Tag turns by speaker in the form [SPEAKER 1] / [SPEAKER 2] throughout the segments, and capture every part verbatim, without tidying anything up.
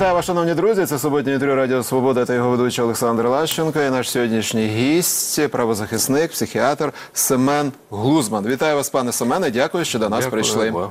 [SPEAKER 1] Вітаю вас, шановні друзі. Це суботнє інтерв'ю Радіо Свобода та його ведучий Олександр Лащенко. І наш сьогоднішній гість, правозахисник, психіатр Семен Глузман. Вітаю вас, пане Семене. Дякую, що до нас
[SPEAKER 2] Дякую,
[SPEAKER 1] прийшли.
[SPEAKER 2] вам.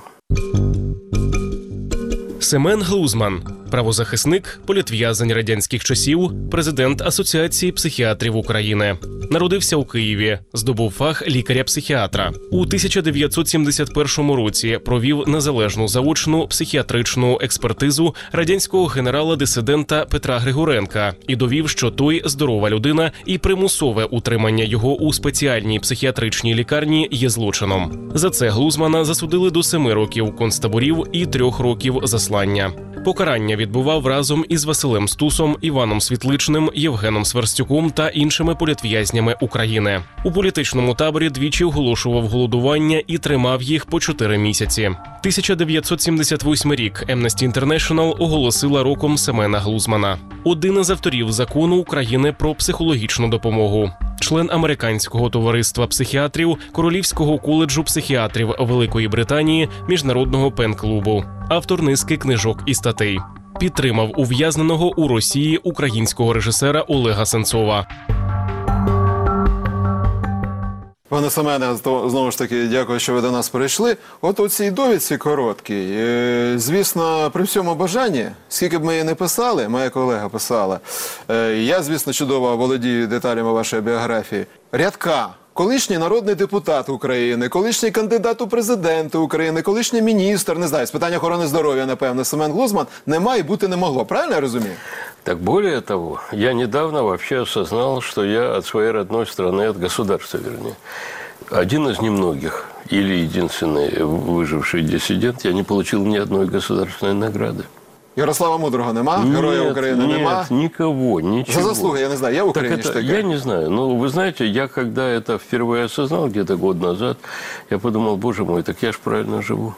[SPEAKER 3] Семен Глузман – правозахисник, політв'язень радянських часів, президент Асоціації психіатрів України. Народився у Києві, здобув фах лікаря-психіатра. У тисяча дев'ятсот сімдесят першому році провів незалежну заочну психіатричну експертизу радянського генерала-дисидента Петра Григоренка і довів, що той здорова людина і примусове утримання його у спеціальній психіатричній лікарні є злочином. За це Глузмана засудили до семи років концтаборів і трьох років заслання. Покарання відбував разом із Василем Стусом, Іваном Світличним, Євгеном Сверстюком та іншими політв'язнями України. У політичному таборі двічі оголошував голодування і тримав їх по чотири місяці. тисяча дев'ятсот сімдесят восьмий рік Amnesty International оголосила роком Семена Глузмана. Один із авторів закону України про психологічну допомогу. Член Американського товариства психіатрів, Королівського коледжу психіатрів Великої Британії, Міжнародного пен-клубу. Автор низки книжок і статей. Підтримав ув'язненого у Росії українського режисера Олега Сенцова.
[SPEAKER 1] Пане Семене, знову ж таки, дякую, що ви до нас прийшли. От у цій довідці короткій, звісно, при всьому бажанні, скільки б ми її не писали, моя колега писала, я, звісно, чудово володію деталями вашої біографії, рядка. Колишній народний депутат України, колишній кандидат у президенти України, колишній міністр, не знаю, з питань охорони здоров'я, напевно, Семен Глузман, немає і бути не могло. Правильно я розумію?
[SPEAKER 2] Так более того, я недавно вообще осознал, что я от своей родной страны, от государства, вернее, один из немногих, или единственный выживший диссидент, я не получил ни одной государственной награды.
[SPEAKER 1] Ярослава Мудрого нема? Героя
[SPEAKER 2] нет,
[SPEAKER 1] України
[SPEAKER 2] нет,
[SPEAKER 1] нема?
[SPEAKER 2] никого, ничего.
[SPEAKER 1] За заслуги, я не знаю, я в Украине
[SPEAKER 2] так это, я не знаю, но вы знаете, я когда это впервые осознал, где-то год назад, я подумал, боже мой, так я ж правильно живу.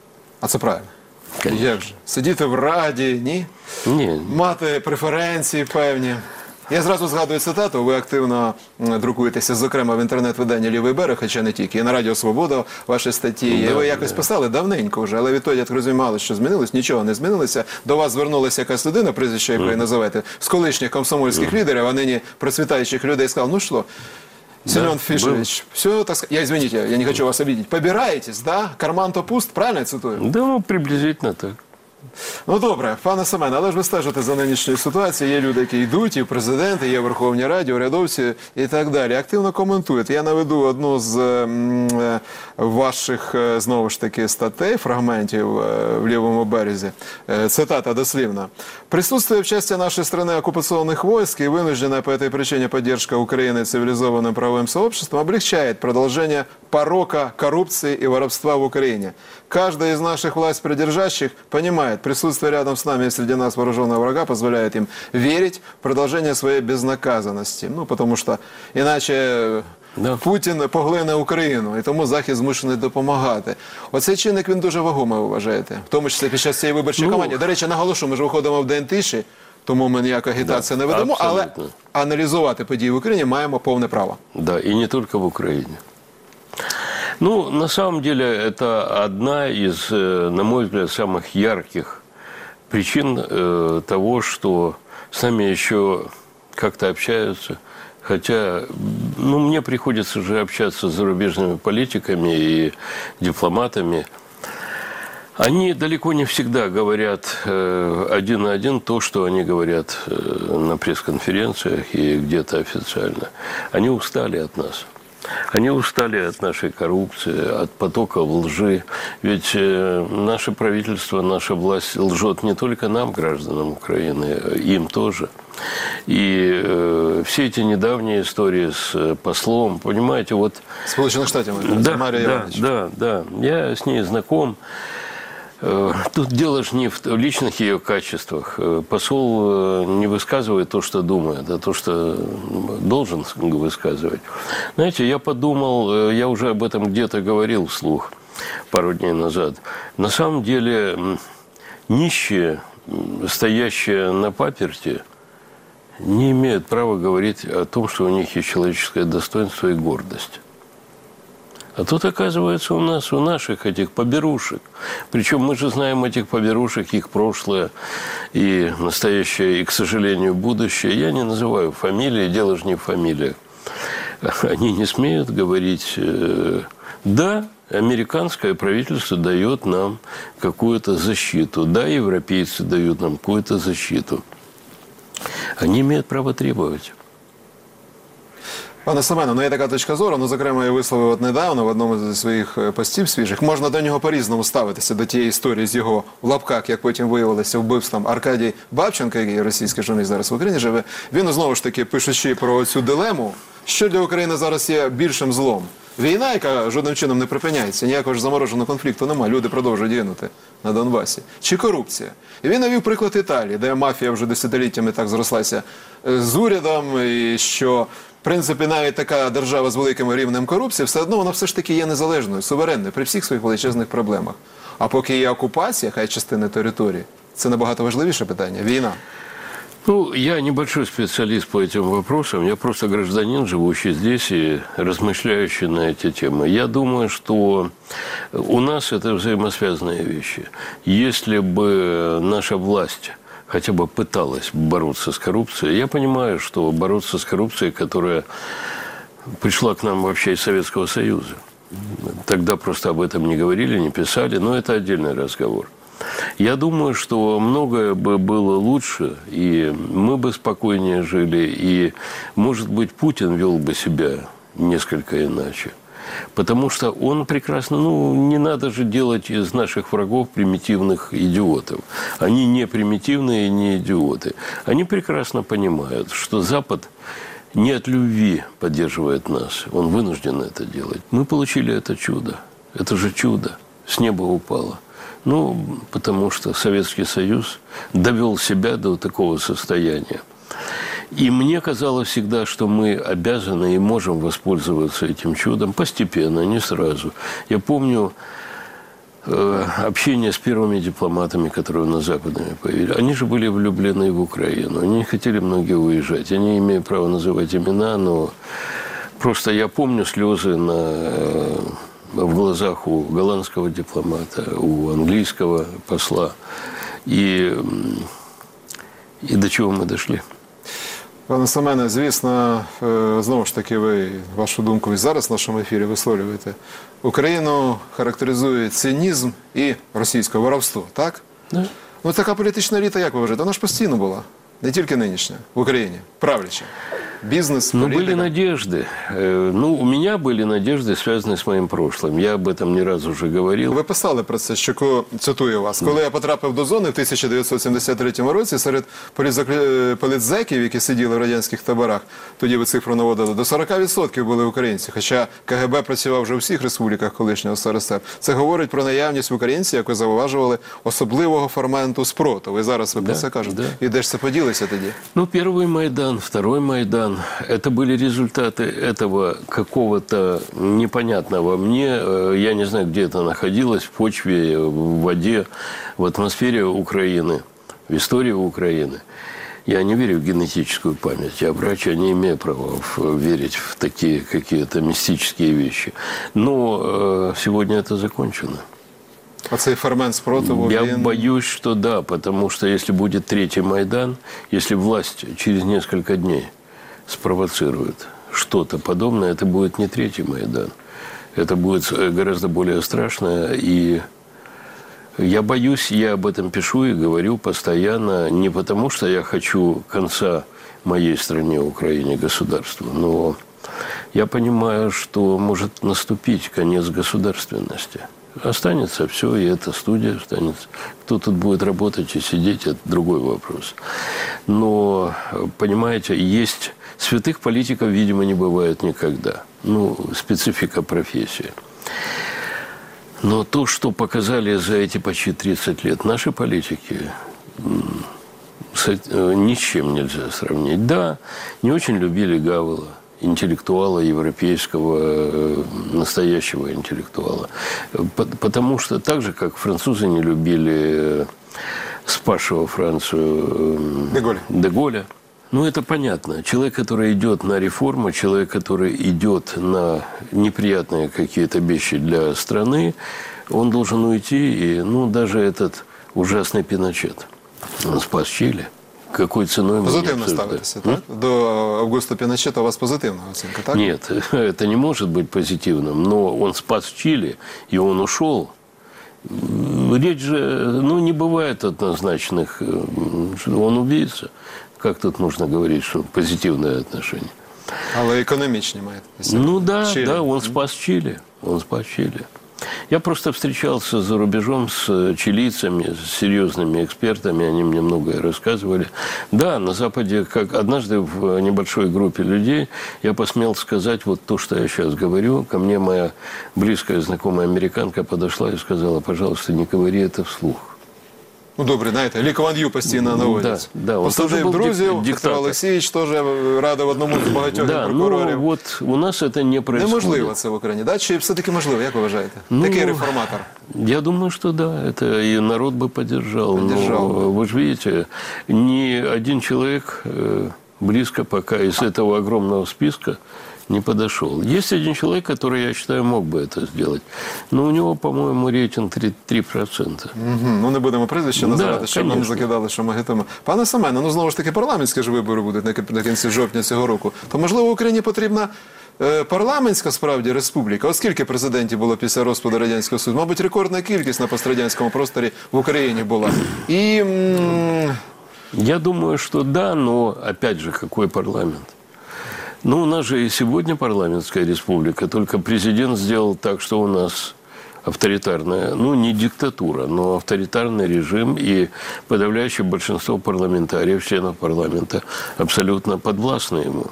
[SPEAKER 1] А це правильно.
[SPEAKER 2] Конечно.
[SPEAKER 1] Як же? Сидіти в Раді, ні?
[SPEAKER 2] Ні.
[SPEAKER 1] Мати преференції певні. Я зразу згадую цитату, ви активно друкуєтеся, зокрема, в інтернет-виданні «Лівий берег», хоча не тільки, і на Радіо Свобода ваші статті. Да, і ви якось да. писали давненько вже, але відтоді, я так розумію, мало що змінилось, нічого не змінилося. До вас звернулася якась людина, прізвище якої mm. називаєте, з колишніх комсомольських mm. лідерів, а нині процвітаючих людей, сказав, ну що, Семен да, Фишевич, был. все, так сказать, я, извините, я не хочу вас обидеть, побираетесь, да? Карман-то пуст, правильно я цитую?
[SPEAKER 2] Да, ну, приблизительно так.
[SPEAKER 1] Ну, добре, пане Семене, але ж ви стежите за нинішньою ситуацією. Є люди, які йдуть, і президенти, є Верховні Раді, урядовці і так далі. Активно коментують. Я наведу одну з м, ваших, знову ж таки, статей, фрагментів в «Лівому березі». Цитата дослівна. «Присутствие в части нашей страны оккупационных войск и вынужденная по этой причине поддержка Украины цивилизованным правовым сообществом облегчает продолжение порока коррупции и воровства в Украине. Каждый из наших власть придержащих понимает, присутствие рядом с нами и среди нас вооруженного врага позволяет им верить в продолжение своей безнаказанности». Ну, потому что иначе да. Путін поглине Україну, і тому Захід змушений допомагати. Оцей чинник, він дуже вагомий, ви вважаєте? В тому числі під час цієї виборчої ну, кампанії. До речі, наголошу, ми ж виходимо в день тиші, тому ми ніякої агітації да, не ведемо, абсолютно. Але аналізувати події в Україні маємо повне право.
[SPEAKER 2] Да, и не только в Украине. Ну, на самом деле, это одна из, на мой взгляд, самых ярких причин э, того, что с нами еще как-то общаются. Хотя, ну, мне приходится же общаться с зарубежными политиками и дипломатами. Они далеко не всегда говорят э, один на один то, что они говорят э, на пресс-конференциях и где-то официально. Они устали от нас. Они устали от нашей коррупции, от потоков лжи. Ведь э, наше правительство, наша власть лжет не только нам, гражданам Украины, им тоже. И э, все эти недавние истории с послом, понимаете, вот...
[SPEAKER 1] Сполученных Штатов,
[SPEAKER 2] да,
[SPEAKER 1] Мария
[SPEAKER 2] да, да, да, я с ней знаком. Тут дело же не в личных ее качествах. Посол не высказывает то, что думает, а то, что должен высказывать. Знаете, я подумал, я уже об этом где-то говорил вслух пару дней назад. На самом деле, нищие, стоящие на паперти, не имеют права говорить о том, что у них есть человеческое достоинство и гордость. А тут, оказывается, у нас, у наших этих поберушек. Причем мы же знаем этих поберушек, их прошлое и настоящее, и, к сожалению, будущее. Я не называю фамилии, дело же не в фамилиях. Они не смеют говорить, да, американское правительство дает нам какую-то защиту, да, европейцы дают нам какую-то защиту. Они имеють право требувати.
[SPEAKER 1] Пане Семене, ну є така точка зору, ну, зокрема, я висловив от недавно в одному зі своїх постів свіжих. Можна до нього по-різному ставитися, до тієї історії з його в лапках, як потім виявилося, вбивством Аркадій Бабченко, який російський журналіст зараз в Україні живе. Він, знову ж таки, пишучи про цю дилему, що для України зараз є більшим злом. Війна, яка жодним чином не припиняється, ніякого ж замороженого конфлікту немає, люди продовжують гинути на Донбасі. Чи корупція? І він навів приклад Італії, де мафія вже десятиліттями так зрослася з урядом, і що, в принципі, навіть така держава з великим рівнем корупції, все одно вона все ж таки є незалежною, суверенною при всіх своїх величезних проблемах. А поки є окупація, хай частини території, це набагато важливіше питання – війна.
[SPEAKER 2] Ну, я небольшой специалист по этим вопросам. Я просто гражданин, живущий здесь и размышляющий на эти темы. Я думаю, что у нас это взаимосвязанные вещи. Если бы наша власть хотя бы пыталась бороться с коррупцией, я понимаю, что бороться с коррупцией, которая пришла к нам вообще из Советского Союза. Тогда просто об этом не говорили, не писали, но это отдельный разговор. Я думаю, что многое бы было лучше, и мы бы спокойнее жили, и, может быть, Путин вел бы себя несколько иначе. Потому что он прекрасно, ну, не надо же делать из наших врагов примитивных идиотов. Они не примитивные, не идиоты. Они прекрасно понимают, что Запад не от любви поддерживает нас. Он вынужден это делать. Мы получили это чудо. Это же чудо. С неба упало. Ну, потому что Советский Союз довел себя до такого состояния. И мне казалось всегда, что мы обязаны и можем воспользоваться этим чудом постепенно, не сразу. Я помню э, общение с первыми дипломатами, которые на Западе появились. Они же были влюблены в Украину. Они не хотели многие уезжать. Я не имею права называть имена, но просто я помню слезы на... Э, в глазах у голландского дипломата, у английского посла. И, и до чего мы дошли.
[SPEAKER 1] Пане Семене, звісно, знову ж таки, ви вашу думку і зараз в нашому ефірі висловлюєте. Україну характеризує цинізм і російське воровство, так?
[SPEAKER 2] Да.
[SPEAKER 1] Ну, така політична еліта, як ви вважаєте? Вона ж постійно була. Не тільки нинішня, в Україні, правляча. Бизнес,
[SPEAKER 2] Но
[SPEAKER 1] политика.
[SPEAKER 2] были надежды. Ну, у меня были надежды, связанные с моим прошлым. Я об этом не раз уже говорил.
[SPEAKER 1] Ви писали про це, що, коли, цитую вас, коли я потрапив до зони в тисяча дев'ятсот сімдесят третьому році, серед політзеків, які сиділи в радянських таборах, тоді ви цифру наводили, до сорок відсотків були українці, хоча КГБ працював вже у всіх республіках колишнього СРСР. Це говорить про наявність в українців, як ви зауважували, особливого форменту спротиву. І зараз ви про
[SPEAKER 2] да,
[SPEAKER 1] це кажете.
[SPEAKER 2] Да.
[SPEAKER 1] І де ж це поділися тоді?
[SPEAKER 2] Ну, первый Майдан, второй Майдан. Это были результаты этого какого-то непонятного мне. Я не знаю, где это находилось, в почве, в воде, в атмосфере Украины, в истории Украины. Я не верю в генетическую память. Я врач, я не имею права верить в такие какие-то мистические вещи. Но сегодня это закончено.
[SPEAKER 1] А цей фермент спротиву,
[SPEAKER 2] Я
[SPEAKER 1] він...
[SPEAKER 2] боюсь, что да, потому что если будет третий Майдан, если власть через несколько дней спровоцирует что-то подобное, это будет не третий Майдан. Это будет гораздо более страшное. И я боюсь, я об этом пишу и говорю постоянно, не потому что я хочу конца моей стране, Украине, государства, но я понимаю, что может наступить конец государственности. Останется все, и эта студия останется. Кто тут будет работать и сидеть, это другой вопрос. Но, понимаете, есть... Святых политиков, видимо, не бывает никогда. Ну, специфика профессии. Но то, что показали за эти почти тридцать лет наши политики, ни с чем нельзя сравнить. Да, не очень любили Гавела, интеллектуала европейского, настоящего интеллектуала. Потому что так же, как французы не любили спасшего Францию
[SPEAKER 1] Де Голля.
[SPEAKER 2] Де Голля. Ну, это понятно. Человек, который идет на реформу, человек, который идет на неприятные какие-то вещи для страны, он должен уйти. И, ну, даже этот ужасный Пиночет, он спас Чили. Какой ценой мы
[SPEAKER 1] Позитивно ставитеся, так? До Августа Пиночета у вас позитивна оцінка, так?
[SPEAKER 2] Нет, это не может быть позитивным. Но он спас Чили, и он ушел. Речь же, ну, не бывает однозначных. Он убийца. Как тут можно говорить, что позитивное отношение?
[SPEAKER 1] Але економічні маєте.
[SPEAKER 2] Ну да,
[SPEAKER 1] Чили.
[SPEAKER 2] да, он спас Чили. Он спас Чили. Я просто встречался за рубежом с чилийцами, с серьезными экспертами, они мне многое рассказывали. Да, на Западе, как однажды в небольшой группе людей, я посмел сказать вот то, что я сейчас говорю. Ко мне моя близкая знакомая американка подошла и сказала: пожалуйста, не говори это вслух.
[SPEAKER 1] Ну, добре, знаєте, Лі Куан Ю постійно наводять.
[SPEAKER 2] Да, да, он
[SPEAKER 1] Посадив
[SPEAKER 2] тоже был
[SPEAKER 1] друзів,
[SPEAKER 2] дик-
[SPEAKER 1] Петро
[SPEAKER 2] диктатор.
[SPEAKER 1] Олексійович теж радив одному з багатьох
[SPEAKER 2] Да,
[SPEAKER 1] прокурорів.
[SPEAKER 2] ну вот у нас это не происходит.
[SPEAKER 1] Неможливо це в Україні, да? Чи все-таки можливо, як ви вважаєте?
[SPEAKER 2] Ну,
[SPEAKER 1] Такий реформатор.
[SPEAKER 2] Я думаю, что да, это и народ бы поддержал.
[SPEAKER 1] Поддержал
[SPEAKER 2] Но
[SPEAKER 1] бы.
[SPEAKER 2] вы же видите, ни один человек э, близко пока из этого огромного списка не подошел. Есть один человек, который, я считаю, мог бы это сделать. Но у него, по-моему, рейтинг три процента.
[SPEAKER 1] Угу. Ну, не будемо прізвище називати,
[SPEAKER 2] Да,
[SPEAKER 1] щоб нам
[SPEAKER 2] конечно.
[SPEAKER 1] закидали, що ми гитимо. Пане Семене, ну знову ж таки парламентські ж вибори будуть на- на кінці жовтня цього року. То, можливо, Україні потрібна е, парламентська, справді, республіка? От скільки президентів було після розпаду Радянського Союзу? Мабуть, рекордна кількість на пострадянському просторі в Україні була. І... м,
[SPEAKER 2] Я думаю, что да, но, опять же, какой парламент? Ну, у нас же и сегодня парламентская республика, только президент сделал так, что у нас авторитарная, ну, не диктатура, но авторитарный режим, и подавляющее большинство парламентариев, членов парламента, абсолютно подвластны ему.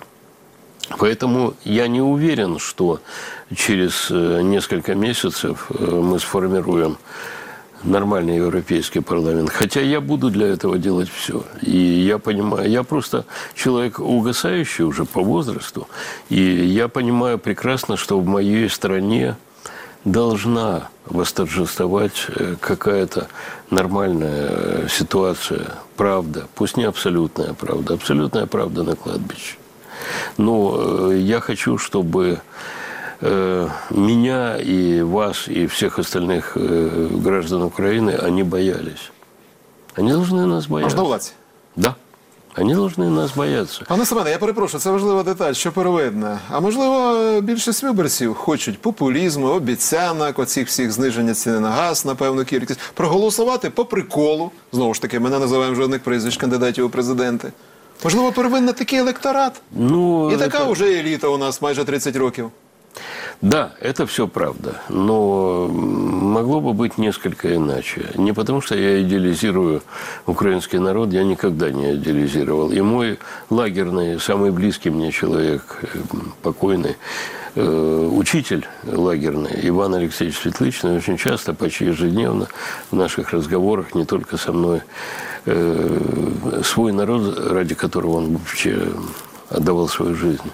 [SPEAKER 2] Поэтому я не уверен, что через э, несколько месяцев э, мы сформируем нормальный европейский парламент. Хотя я буду для этого делать все. И я понимаю, я просто человек угасающий уже по возрасту. И я понимаю прекрасно, что в моей стране должна восторжествовать э, какая-то нормальная э, ситуация, правда. Пусть не абсолютная правда, абсолютная правда на кладбище. Но э, я хочу, чтобы э, меня и вас, и всех остальных э, граждан Украины, они боялись. Они должны нас бояться.
[SPEAKER 1] Можновладці.
[SPEAKER 2] Да. Они должны нас бояться.
[SPEAKER 1] Пане Семене, я перепрошую, це важлива деталь, що первинна. А можливо, більшість виборців хочуть популізму, обіцянок, оцих всіх зниження ціни на газ на певну кількість, проголосувати по приколу. Знову ж таки, ми не називаємо жодних прізвищ кандидатів у президенти. Можливо, первинна такий електорат?
[SPEAKER 2] Ну,
[SPEAKER 1] І така
[SPEAKER 2] это-
[SPEAKER 1] вже еліта у нас майже тридцять років.
[SPEAKER 2] Да, это все правда. Но могло бы быть несколько иначе. Не потому, что я идеализирую украинский народ, я никогда не идеализировал. И мой лагерный, самый близкий мне человек, э, покойный, э, учитель лагерный Иван Алексеевич Светличный очень часто, почти ежедневно в наших разговорах, не только со мной, э, свой народ, ради которого он вообще отдавал свою жизнь,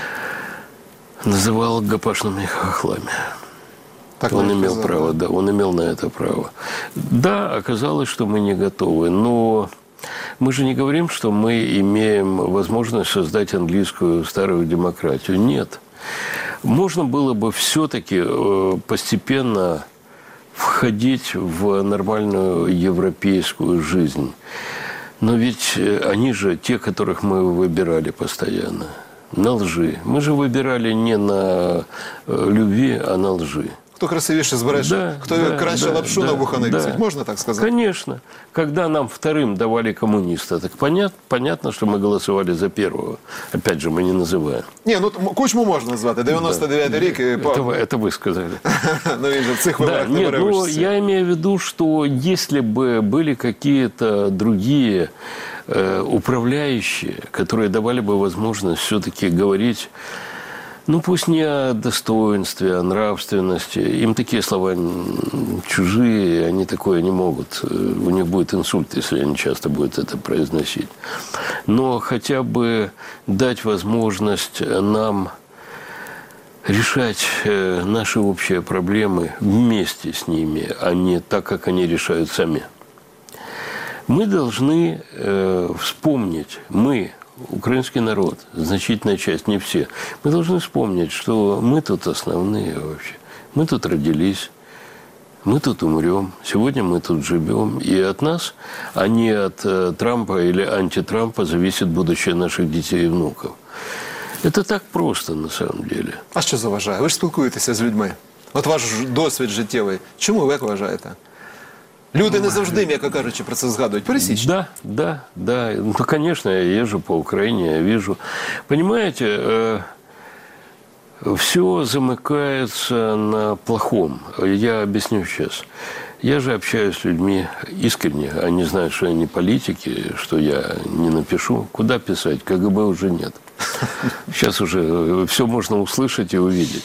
[SPEAKER 2] называл гопашными хохлами.
[SPEAKER 1] Так
[SPEAKER 2] Он
[SPEAKER 1] навіть
[SPEAKER 2] имел
[SPEAKER 1] казали.
[SPEAKER 2] право, да, он имел на это право. Да, оказалось, что мы не готовы, но мы же не говорим, что мы имеем возможность создать английскую старую демократию. Нет. Можно было бы все-таки э, постепенно входить в нормальную европейскую жизнь. Но ведь э, они же те, которых мы выбирали постоянно. На лжи. Мы же выбирали не на э, любви, а на лжи.
[SPEAKER 1] Хто красивіше збереше,
[SPEAKER 2] Да,
[SPEAKER 1] хто
[SPEAKER 2] да,
[SPEAKER 1] краще
[SPEAKER 2] да,
[SPEAKER 1] лапшу
[SPEAKER 2] да,
[SPEAKER 1] на вуха не
[SPEAKER 2] да.
[SPEAKER 1] вісить. Можна так сказати?
[SPEAKER 2] Конечно. Когда нам вторым давали коммуниста, так понят, понятно, что мы голосовали за первого. Опять же, мы не называем.
[SPEAKER 1] Ні, ну м- Кучму можна назвати. дев'яносто дев'ятий рік. І по...
[SPEAKER 2] Это, вы- это вы сказали.
[SPEAKER 1] ну, він же в цих
[SPEAKER 2] Да,
[SPEAKER 1] виборах не
[SPEAKER 2] нет,
[SPEAKER 1] бере
[SPEAKER 2] ну,
[SPEAKER 1] участі.
[SPEAKER 2] я имею в виду, что если бы были какие-то другие э, управляющие, которые давали бы возможность все-таки говорить, ну, пусть не о достоинстве, о нравственности. Им такие слова м, чужие, они такое не могут. У них будет инсульт, если они часто будут это произносить. Но хотя бы дать возможность нам решать э, наши общие проблемы вместе с ними, а не так, как они решают сами. Мы должны э, вспомнить, мы, украинский народ, значительная часть, не все, мы должны вспомнить, что мы тут основные вообще. Мы тут родились, мы тут умрем, сегодня мы тут живем. И от нас, а не от э, Трампа или антитрампа, зависит будущее наших детей и внуков. Это так просто, на самом деле.
[SPEAKER 1] А що заважає? Ви ж спілкуєтеся з людьми. От ваш ж досвід життєвий. Чому ви як вважаєте? Люди не завжди, м'яко кажучи, про це згадують. Пересічні.
[SPEAKER 2] Да, да, да. Ну, конечно, я езжу по Украине, я вижу. Понимаете, э, все замыкается на плохом. Я объясню сейчас. Я же общаюсь с людьми искренне. Они знают, что я не политики, что я не напишу. Куда писать? КГБ уже нет. Сейчас уже все можно услышать и увидеть.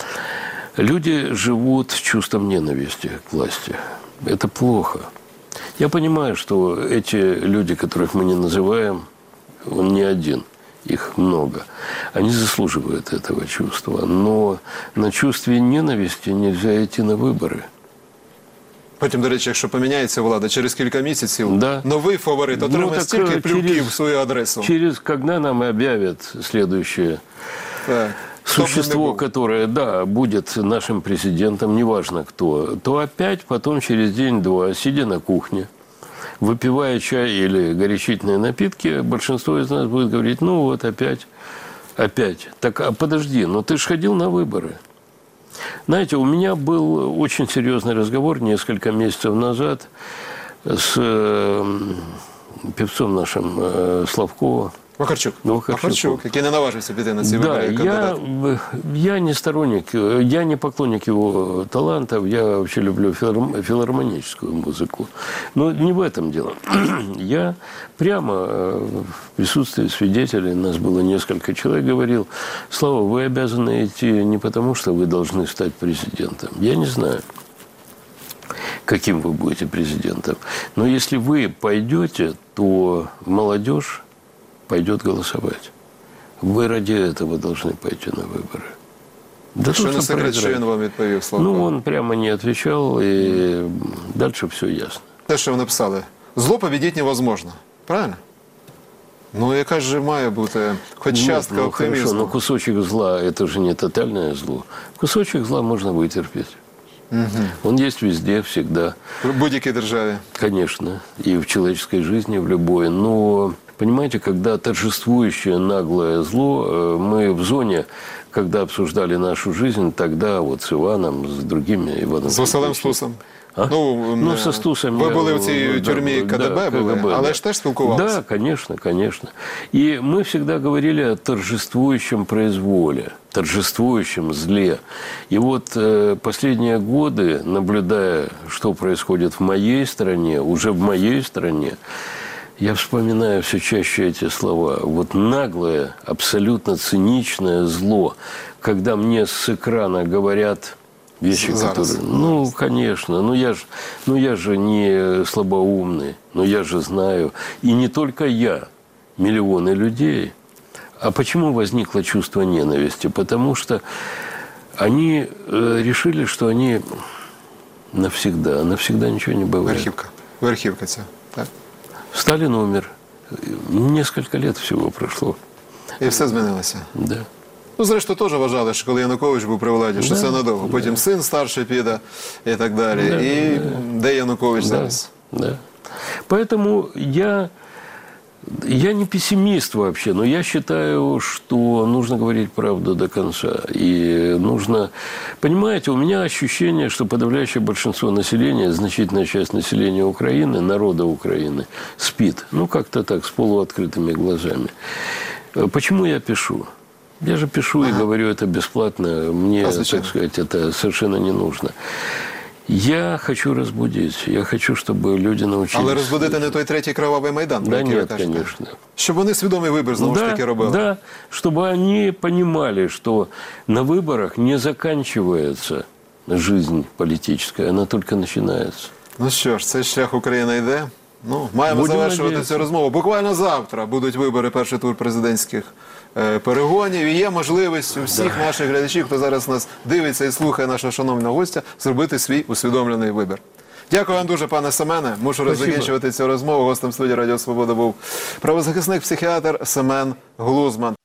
[SPEAKER 2] Люди живут с чувством ненависти к власти. Это плохо. Я понимаю, что эти люди, которых мы не называем, он не один, их много. Они заслуживают этого чувства. Но на чувстве ненависти нельзя идти на выборы.
[SPEAKER 1] Потім, до речі, якщо поміняється влада, через кілька місяців
[SPEAKER 2] Да.
[SPEAKER 1] новий фаворит отримає
[SPEAKER 2] Ну, так,
[SPEAKER 1] стільки плюків
[SPEAKER 2] через-
[SPEAKER 1] в свою адресу.
[SPEAKER 2] Через, когда нам объявят следующее
[SPEAKER 1] Так. Хто б він не
[SPEAKER 2] существо,
[SPEAKER 1] був.
[SPEAKER 2] которое, да, будет нашим президентом, неважно кто, то опять потом через день-два, сидя на кухне, выпивая чай или горячительные напитки, большинство из нас будет говорить, ну вот опять, опять. Так, а подожди, но ты же ходил на выборы. Знаете, у меня был очень серьезный разговор несколько месяцев назад с э, певцом нашим э, Славковым.
[SPEAKER 1] Вакарчук.
[SPEAKER 2] Ну, Вакарчук.
[SPEAKER 1] Вакарчук, який не наважився піти на ці
[SPEAKER 2] Да,
[SPEAKER 1] вибори як
[SPEAKER 2] я,
[SPEAKER 1] кандидат.
[SPEAKER 2] я не сторонник, я не поклонник его талантов, я вообще люблю филарм- филармоническую музыку. Но не в этом дело. Я прямо э, в присутствии свидетелей, нас было несколько человек, говорил, Слава, вы обязаны идти не потому, что вы должны стать президентом. Я не знаю, каким вы будете президентом. Но если вы пойдете, то молодежь пойдет голосовать. Вы ради этого должны пойти на выборы. Да
[SPEAKER 1] Що
[SPEAKER 2] тут
[SPEAKER 1] не
[SPEAKER 2] всё
[SPEAKER 1] секрет, що
[SPEAKER 2] проиграть.
[SPEAKER 1] він вам відповів, Славко?
[SPEAKER 2] Ну, он прямо не отвечал, и дальше все ясно.
[SPEAKER 1] Те, що ви написали. Зло побідіть невозможно. Правильно? Ну, яка ж має бути хоч
[SPEAKER 2] Нет,
[SPEAKER 1] частка
[SPEAKER 2] ну, хорошо,
[SPEAKER 1] оптимізму.
[SPEAKER 2] но кусочек зла – это же не тотальное зло. Кусочек зла можно вытерпеть. Он есть везде, всегда.
[SPEAKER 1] В будь-якій державі.
[SPEAKER 2] Конечно, и в человеческой жизни, в любой. Но, понимаете, когда торжествующее наглое зло, э, мы в зоне, когда обсуждали нашу жизнь, тогда вот с Иваном, с другими Иваном.
[SPEAKER 1] З Василем
[SPEAKER 2] Петровичем.
[SPEAKER 1] Стусом.
[SPEAKER 2] А?
[SPEAKER 1] Ну,
[SPEAKER 2] Ну,
[SPEAKER 1] е,
[SPEAKER 2] со Стусом
[SPEAKER 1] ви
[SPEAKER 2] я,
[SPEAKER 1] були в цій
[SPEAKER 2] да,
[SPEAKER 1] тюрмі
[SPEAKER 2] да,
[SPEAKER 1] КДБ, були,
[SPEAKER 2] КГБ,
[SPEAKER 1] але
[SPEAKER 2] да.
[SPEAKER 1] ж теж спілкувалися.
[SPEAKER 2] Да, конечно, конечно. И мы всегда говорили о торжествующем произволе, торжествующем зле. И вот э, последние годы, наблюдая, что происходит в моей стране, уже в моей стране, я вспоминаю все чаще эти слова. Вот наглое, абсолютно циничное зло, когда мне с экрана говорят вещи,
[SPEAKER 1] Зараз.
[SPEAKER 2] которые... Ну, конечно. Ну я, ж, ну, я же не слабоумный. Но я же знаю. И не только я. Миллионы людей. А почему возникло чувство ненависти? Потому что они э, решили, что они навсегда. Навсегда ничего не бывает.
[SPEAKER 1] Верхівка. Верхівка ця. Так.
[SPEAKER 2] Сталин умер. Несколько лет всего прошло.
[SPEAKER 1] І все змінилося.
[SPEAKER 2] Да.
[SPEAKER 1] Ну, зрештою, теж вважали, що коли Янукович був при владі, що
[SPEAKER 2] Да.
[SPEAKER 1] це надовго. Потім син старший піде і так далі.
[SPEAKER 2] Да,
[SPEAKER 1] І
[SPEAKER 2] да.
[SPEAKER 1] де Янукович
[SPEAKER 2] Да,
[SPEAKER 1] зараз?
[SPEAKER 2] да. Поэтому я, я не пессимист вообще, но я считаю, что нужно говорить правду до конца. И нужно... Понимаете, у меня ощущение, что подавляющее большинство населения, значительная часть населения Украины, народа Украины, спит. Ну, как-то так, с полуоткрытыми глазами. Почему я пишу? Я же пишу и говорю это бесплатно. Мне,
[SPEAKER 1] А зачем?
[SPEAKER 2] так сказать, это совершенно не нужно. Я хочу разбудить. Я хочу, чтобы люди научились...
[SPEAKER 1] Але розбудити не той третій кровавий майдан, про
[SPEAKER 2] Да
[SPEAKER 1] який ви
[SPEAKER 2] нет,
[SPEAKER 1] кажете.
[SPEAKER 2] конечно.
[SPEAKER 1] Щоб вони свідомий вибір знову ж
[SPEAKER 2] Да,
[SPEAKER 1] таки робили.
[SPEAKER 2] да, чтобы они понимали, что на выборах не заканчивается жизнь политическая, она только начинается.
[SPEAKER 1] Ну що ж, цей шлях Україна йде. Ну, маємо
[SPEAKER 2] Будемо
[SPEAKER 1] завершувати
[SPEAKER 2] надіятися.
[SPEAKER 1] цю розмову. Буквально завтра будуть вибори, перший тур президентських е, перегонів. І є можливість у всіх наших глядачів, хто зараз нас дивиться і слухає нашого шановного гостя, зробити свій усвідомлений вибір. Дякую вам дуже, пане Семене. Мушу
[SPEAKER 2] Спасибо.
[SPEAKER 1] закінчувати цю розмову. Гостем студії Радіо Свобода був правозахисник, психіатр Семен Глузман.